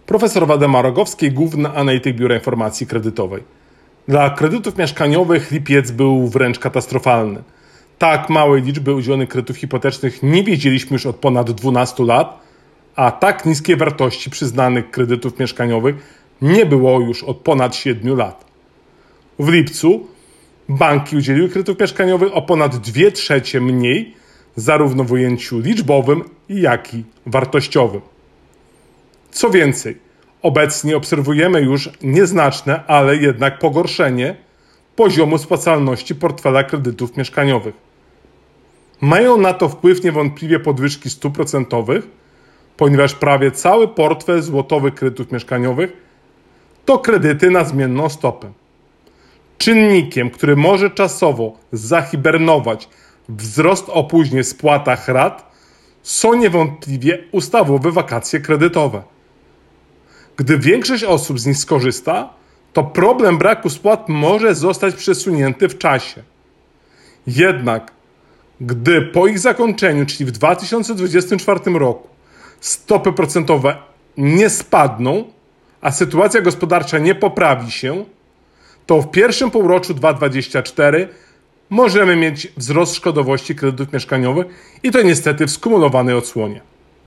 Profesor Waldemar Rogowski, główny analityk Biura Informacji Kredytowej. Dla kredytów mieszkaniowych lipiec był wręcz katastrofalny. Tak małej liczby udzielonych kredytów hipotecznych nie widzieliśmy już od ponad 12 lat, a tak niskie wartości przyznanych kredytów mieszkaniowych nie było już od ponad 7 lat. W lipcu banki udzieliły kredytów mieszkaniowych o ponad 2/3 mniej, zarówno w ujęciu liczbowym, jak i wartościowym. Co więcej, obecnie obserwujemy już nieznaczne, ale jednak pogorszenie poziomu spłacalności portfela kredytów mieszkaniowych. Mają na to wpływ niewątpliwie podwyżki stóp procentowych, ponieważ prawie cały portfel złotowych kredytów mieszkaniowych to kredyty na zmienną stopę. Czynnikiem, który może czasowo zahibernować wzrost opóźnień w spłatach rat, są niewątpliwie ustawowe wakacje kredytowe. Gdy większość osób z nich skorzysta, to problem braku spłat może zostać przesunięty w czasie. Jednak, gdy po ich zakończeniu, czyli w 2024 roku, stopy procentowe nie spadną, a sytuacja gospodarcza nie poprawi się, to w pierwszym półroczu 2024 możemy mieć wzrost szkodowości kredytów mieszkaniowych i to niestety w skumulowanej odsłonie.